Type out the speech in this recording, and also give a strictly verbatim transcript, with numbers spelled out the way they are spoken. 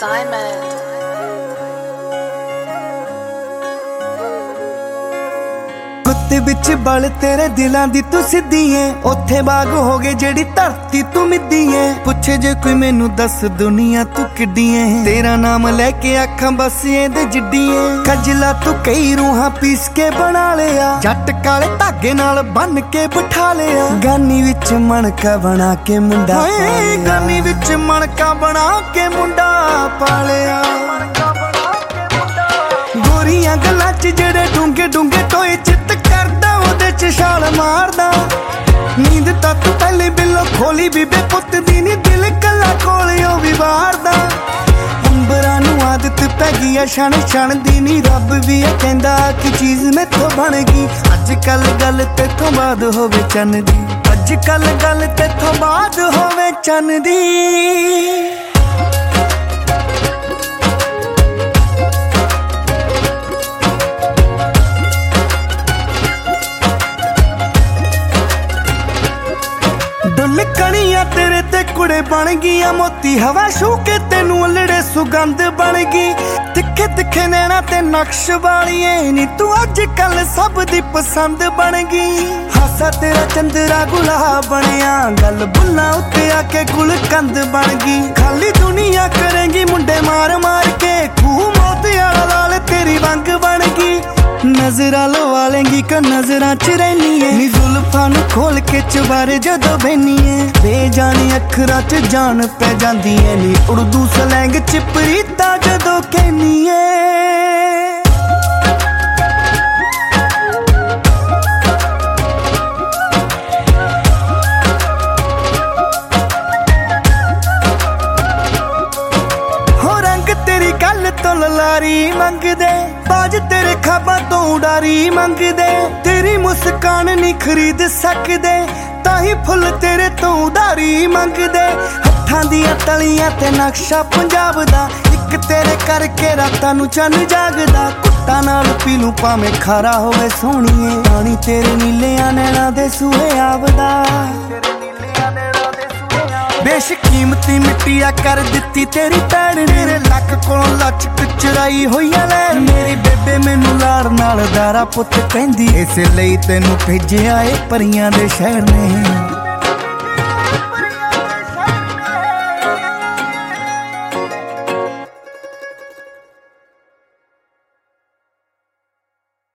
Diamond. ਕੁੱਤੇ ਵਿੱਚ ਬਲ ਤੇਰੇ ਦਿਲਾਂ ਦੀ ਤੂੰ ਸਿੱਧੀ ਏ, ਉੱਥੇ ਬਾਗ ਹੋ ਗਏ ਜਿਹੜੀ ਧਰਤੀ ਤੂੰ ਮਿੱਦੀ ਏ। ਪੁੱਛੇ ਜੇ ਕੋਈ ਮੈਨੂੰ ਦੱਸ ਦੁਨੀਆ ਤੂੰ ਕਿੱਡੀ ਏ, ਤੇਰਾ ਨਾਮ ਲੈ ਕੇ ਅੱਖਾਂ ਬਸ ਇਹਦੇ ਜਿੱਡੀ ਏ। ਖਜਲਾ ਤੂੰ ਕਈ ਰੂਹਾਂ ਪੀਸ ਕੇ ਬਣਾ ਲਿਆ, ਜੱਟ ਕਾਲੇ ਧਾਗੇ ਨਾਲ ਬੰਨ ਕੇ ਬਿਠਾ ਲਿਆ। ਗਾਨੀ ਵਿੱਚ ਮਣਕਾ ਬਣਾ ਕੇ ਮੁੰਡਾ ਪਾਲਿਆ, ਗਾਨੀ ਵਿੱਚ ਮਣਕਾ ਬਣਾ ਕੇ ਮੁੰਡਾ ਪਾਲਿਆ। ਗੋਰੀਆਂ ਗੱਲਾਂ ਚ ਜਿਹੜੇ ਡੂੰਗੇ ਡੂੰਗੇ ਟੋਏ ਚਿੱਤ ਕਰਦਾ ਉਹਦੇ ਚ ਛਾਲ ਮਾਰਦਾ। ਨੀਂਦ ਤਾਂ ਤੂੰ ਪਹਿਲੇ ਬਿੱਲੋ ਖੋਲੀ ਬੀਬੇ ਪੁੱਤ ਦੀ ਨੀ, ਦਿਲ ਕੱਲਾ ਕੋਲਿਓ ਵੀ ਵਾਰਦਾ। ਅੰਬਰਾਂ ਨੂੰ ਆਦਤ ਪੈ ਗਈ ਆ ਛਣ ਛਣ ਦੀ ਨੀ, ਰੱਬ ਵੀ ਇਹ ਕਹਿੰਦਾ ਕਿ ਚੀਜ਼ ਮੈਥੋਂ ਬਣ ਗਈ। ਅੱਜ ਕੱਲ ਗੱਲ ਤੇਥੋਂ ਬਾਅਦ ਹੋਵੇ ਚੰਨ ਦੀ, ਅੱਜ ਕੱਲ ਗੱਲ ਤੇਥੋਂ ਬਾਅਦ ਹੋਵੇ ਚੰਨ ਦੀ। ਡੁੱਲ ਕਣੀਆਂ ਤੇਰੇ ਤੇ ਕੁੜੇ ਬਣ ਗਈਆਂ ਮੋਤੀ, ਹਵਾ ਛੂ ਕੇ ਤੈਨੂੰ ਅਲੜੇ ਸੁਗੰਧ ਬਣ ਗਈ। ਤਿੱਖੇ ਤਿੱਖੇ ਨੈਣਾ ਤੇ ਨਕਸ਼ ਵਾਲੀਏ ਨੀ, ਤੂੰ ਅੱਜ ਕੱਲ ਸਭ ਦੀ ਪਸੰਦ ਬਣ ਗਈ। ਹਾਸਾ ਤੇਰਾ ਚੰਦਰਾ ਗੁਲਾਬ ਬਣਿਆ, ਗੱਲ ਬੁੱਲਾਂ ਉੱਤੇ ਆ ਕੇ ਗੁਲਕੰਦ ਬਣ ਗਈ। ਖਾਲੀ ਦੁਨੀਆ ਕਰੇਂਗੀ ਮੁੰਡੇ ਮਾਰ ਮਾਰ ਕੇ, ਖੂਹ ਮੋਤਿਆਲਾ ਲਾਲ ਤੇਰੀ ਵੰਗ ਬਣ ਗਈ। ਨਜ਼ਰਾਂ ਲਵਾ ਲੇਂਗੀ ਕਿ ਨਜ਼ਰਾਂ ਚ ਰਹਿਨੀ ਏ ਨੀ, ਜ਼ੁਲਫਾਂ ਨੂੰ ਖੋਲ ਕੇ ਚੁਬਾਰੇ ਜਦੋਂ ਬੈਨੀ ਏ। ਬੇਜਾਨੀ ਅੱਖਰਾਂ ਚ ਜਾਨ ਪੈ ਜਾਂਦੀ ਏ ਨੀ, ਉਰਦੂ ਸਲੈਂਗ ਚ ਪ੍ਰੀਤਾ ਜਦੋਂ ਕਹਿਨੀ ਏ। ਹੋ ਰੰਗ ਤੇਰੀ ਗੱਲ ਤੋਂ ਲਲਾਰੀ ਮੰਗਦੇ, ਬਾਜ ਤੇਰੇ ਖਾਬਾਂ ਤੋਂ ਉਡਾਰੀ ਮੰਗਦੇ। ਤੇਰੀ ਮੁਸਕਾਨ ਨਹੀਂ ਖਰੀਦ ਸਕਦੇ, ਤਾਂ ਹੀ ਫੁੱਲ ਤੇਰੇ ਤੋਂ ਉਧਾਰੀ ਮੰਗਦੇ। ਹੱਥਾਂ ਦੀਆਂ ਤਲੀਆਂ ਤੇ ਨਕਸ਼ਾ ਪੰਜਾਬ ਦਾ, ਇੱਕ ਤੇਰੇ ਕਰਕੇ ਰਾਤਾਂ ਨੂੰ ਚੰਨ ਜਾਗਦਾ। ਕੁੱਟਾਂ ਨਾਲ ਪੀ ਲੂੰ ਭਾਵੇਂ ਖਾਰਾ ਹੋਵੇ ਸੋਹਣੀਏ, ਪਾਣੀ ਤੇਰੇ ਨੀਲਿਆਂ ਨੈਣਾਂ ਦੇ ਸੂਹੇ ਆਵਦਾ। ਬੇਸ਼ਕੀਮਤੀ ਮਿੱਟੀਆ ਕਰ ਦਿੱਤੀ ਤੇਰੀ ਭੈਣ ਨੇ, ਤੇਰੇ ਲੱਕ ਕੋਲੋਂ ਲਚਕ ਚੁਰਾਈ ਹੋਈਆਂ ਲੈਣ। ਮੇਰੀ ਬੇਬੇ ਮੈਨੂੰ ਲਾੜ ਨਾਲ ਦਾਰਾ ਪੁੱਤ ਕਹਿੰਦੀ, ਇਸੇ ਲਈ ਤੈਨੂੰ ਭੇਜਿਆ ਏ ਪਰੀਆਂ ਦੇ ਸ਼ਹਿਰ ਨੇ।